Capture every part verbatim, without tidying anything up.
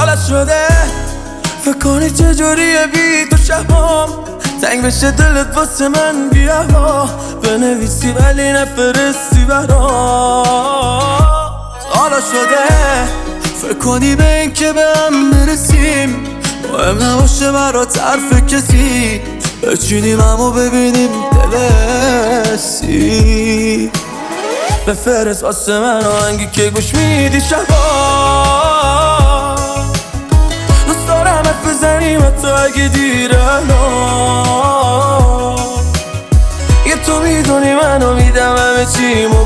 سالت شده فکر کنی چجوریه بی تو شبام تنگ بشه دلت واسه من بیا بنویسی ولی نفرستی برام سالت شده فکر کنی به این که به هم برسیم مهم نباشه برات حرف کسی بچینیم همو ببینیم دلسی بفرست واسه من آهنگی که گوش میدی شبا دوست دارم حرف بزنیم حتی اگه دیره یه تو میدونی منو میدم همه چیمو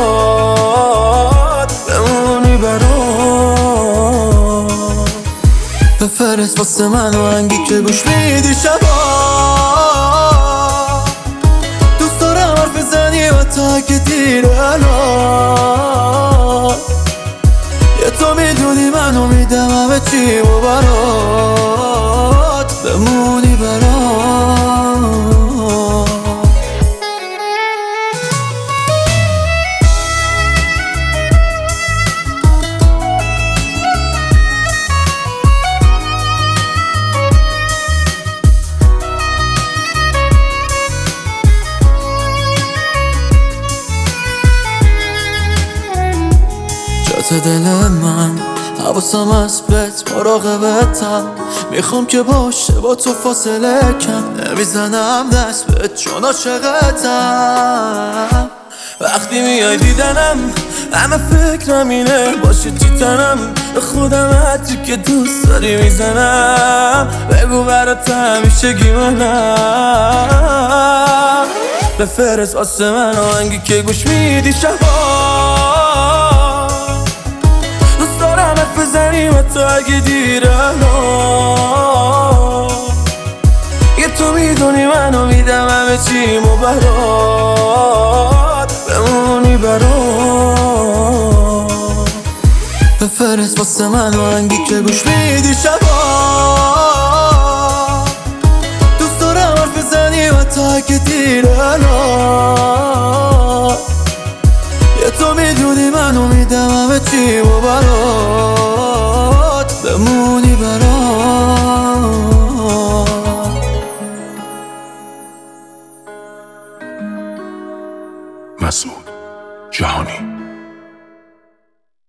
برات بمونی برات بفرست واسه من آهنگی که گوش میدی شبا دوست دارم حرف بزنیم حتی اگه دیره یه تو میدونی منو میدم همه چیمو برات بمونی برات جات دل من حواسم از بهت مراقبتم میخوام که باشه با تو فاصله کم نمیزنم دست بهت چون عاشقتم وقتی میای دیدنم همه فکرم اینه باشه چی تنم به خودم حتی که دوست داری میزنم بگو برات همیشه گیمانم بفرست واسه من آهنگی که گوش میدی شبا بزنیم حتی اگه دیره یه تو میدونی منو میدم همه چیمو برات بمونی برات بفرست واسه من آهنگی که گوش میدی شبا دوست دارم حرف بزنیم حتی اگه دیره یه تو میدونی منو میدم همه چیمو